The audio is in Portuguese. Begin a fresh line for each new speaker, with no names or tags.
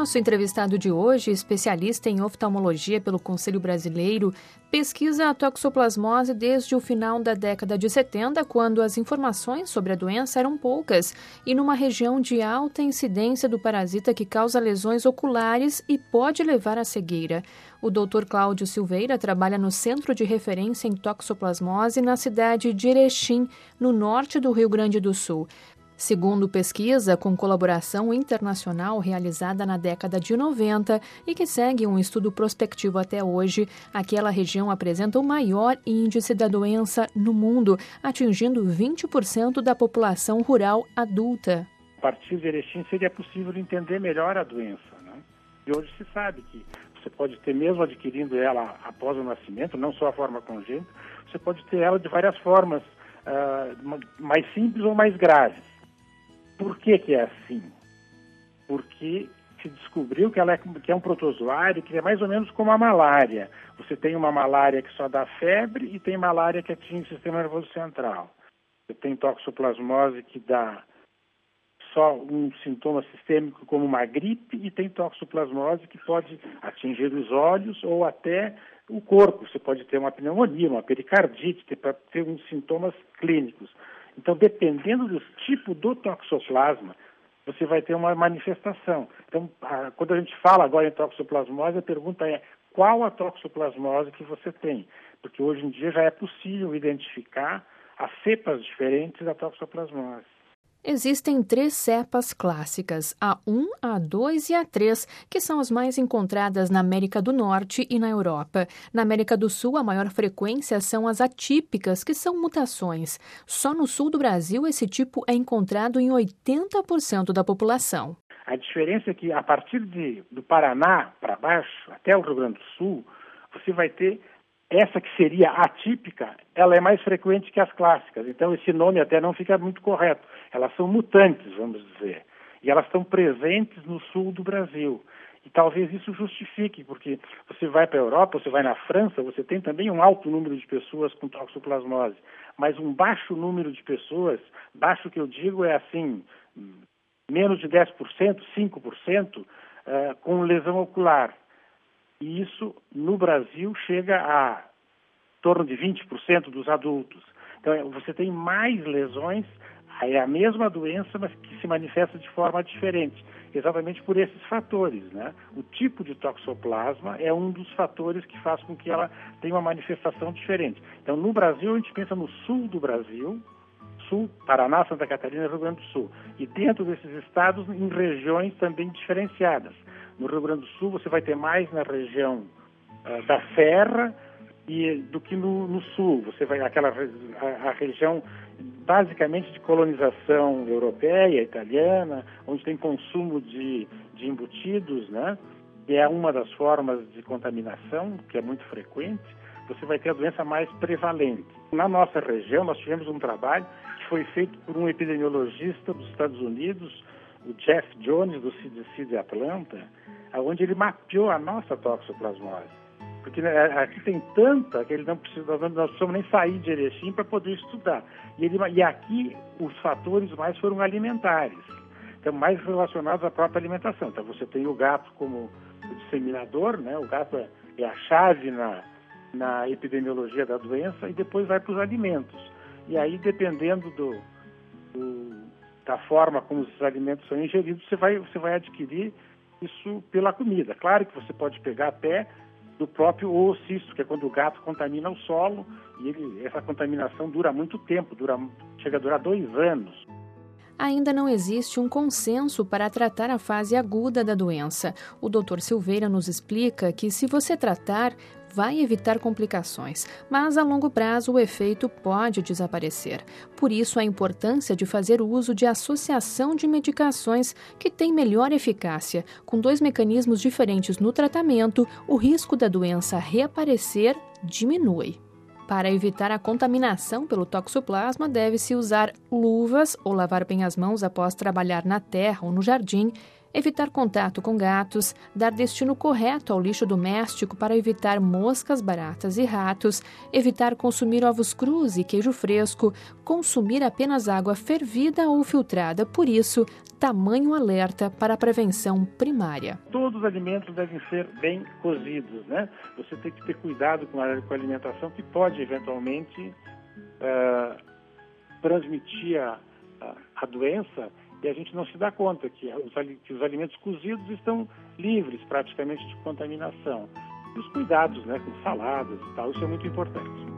nosso entrevistado de hoje, especialista em oftalmologia pelo Conselho Brasileiro, pesquisa a toxoplasmose desde o final da década de 70, quando as informações sobre a doença eram poucas, e numa região de alta incidência do parasita que causa lesões oculares e pode levar à cegueira. O Dr. Cláudio Silveira trabalha no Centro de Referência em Toxoplasmose na cidade de Erechim, no norte do Rio Grande do Sul. Segundo pesquisa com colaboração internacional realizada na década de 90 e que segue um estudo prospectivo até hoje, aquela região apresenta o maior índice da doença no mundo, atingindo 20% da população rural adulta.
A partir de Erechim seria possível entender melhor a doença, né? E hoje se sabe que você pode ter, mesmo adquirindo ela após o nascimento, não só a forma congênita, você pode ter ela de várias formas, mais simples ou mais graves. Por que é assim? Porque se descobriu que ela que é um protozoário que é mais ou menos como a malária. Você tem uma malária que só dá febre e tem malária que atinge o sistema nervoso central. Você tem toxoplasmose que dá só um sintoma sistêmico como uma gripe e tem toxoplasmose que pode atingir os olhos ou até o corpo. Você pode ter uma pneumonia, uma pericardite, ter uns sintomas clínicos. Então, dependendo do tipo do toxoplasma, você vai ter uma manifestação. Então, quando a gente fala agora em toxoplasmose, a pergunta é qual a toxoplasmose que você tem? Porque hoje em dia já é possível identificar as cepas diferentes da toxoplasmose.
Existem 3 cepas clássicas, a 1, a 2 e a 3, que são as mais encontradas na América do Norte e na Europa. Na América do Sul, a maior frequência são as atípicas, que são mutações. Só no sul do Brasil, esse tipo é encontrado em 80% da população.
A diferença é que, a partir do Paraná para baixo, até o Rio Grande do Sul, você vai ter essa que seria atípica, ela é mais frequente que as clássicas. Então, esse nome até não fica muito correto. Elas são mutantes, vamos dizer. E elas estão presentes no sul do Brasil. E talvez isso justifique, porque você vai para a Europa, você vai na França, você tem também um alto número de pessoas com toxoplasmose. Mas um baixo número de pessoas, baixo que eu digo é assim, menos de 10%, 5%, com lesão ocular. E isso, no Brasil, chega a torno de 20% dos adultos. Então, você tem mais lesões, é a mesma doença, mas que se manifesta de forma diferente, exatamente por esses fatores, né? O tipo de toxoplasma é um dos fatores que faz com que ela tenha uma manifestação diferente. Então, no Brasil, a gente pensa no sul do Brasil, Sul, Paraná, Santa Catarina e Rio Grande do Sul. E dentro desses estados, em regiões também diferenciadas. No Rio Grande do Sul, você vai ter mais na região da Serra do que no Sul. Você vai a região basicamente de colonização europeia, italiana, onde tem consumo de embutidos, né? Que é uma das formas de contaminação, que é muito frequente. Você vai ter a doença mais prevalente. Na nossa região, nós tivemos um trabalho que foi feito por um epidemiologista dos Estados Unidos, o Jeff Jones, do CDC de Atlanta, onde ele mapeou a nossa toxoplasmose. Porque aqui tem tanta que nós precisamos nem sair de Erechim para poder estudar. E aqui os fatores mais foram alimentares, então mais relacionados à própria alimentação. Então você tem o gato como o disseminador, né? O gato é a chave na epidemiologia da doença e depois vai para os alimentos. E aí, dependendo da forma como os alimentos são ingeridos, você vai adquirir isso pela comida. Claro que você pode pegar até do próprio oocisto, que é quando o gato contamina o solo, e essa contaminação dura muito tempo, chega a durar 2 anos.
Ainda não existe um consenso para tratar a fase aguda da doença. O Dr. Silveira nos explica que, se você tratar, vai evitar complicações, mas a longo prazo o efeito pode desaparecer. Por isso, a importância de fazer uso de associação de medicações que tem melhor eficácia. Com 2 mecanismos diferentes no tratamento, o risco da doença reaparecer diminui. Para evitar a contaminação pelo toxoplasma, deve-se usar luvas ou lavar bem as mãos após trabalhar na terra ou no jardim, evitar contato com gatos, dar destino correto ao lixo doméstico para evitar moscas, baratas e ratos, evitar consumir ovos crus e queijo fresco, consumir apenas água fervida ou filtrada. Por isso, tamanho alerta para a prevenção primária.
Todos os alimentos devem ser bem cozidos, né? Você tem que ter cuidado com a alimentação que pode eventualmente transmitir a doença e a gente não se dá conta que os alimentos cozidos estão livres praticamente de contaminação. E os cuidados, né, com saladas e tal, isso é muito importante.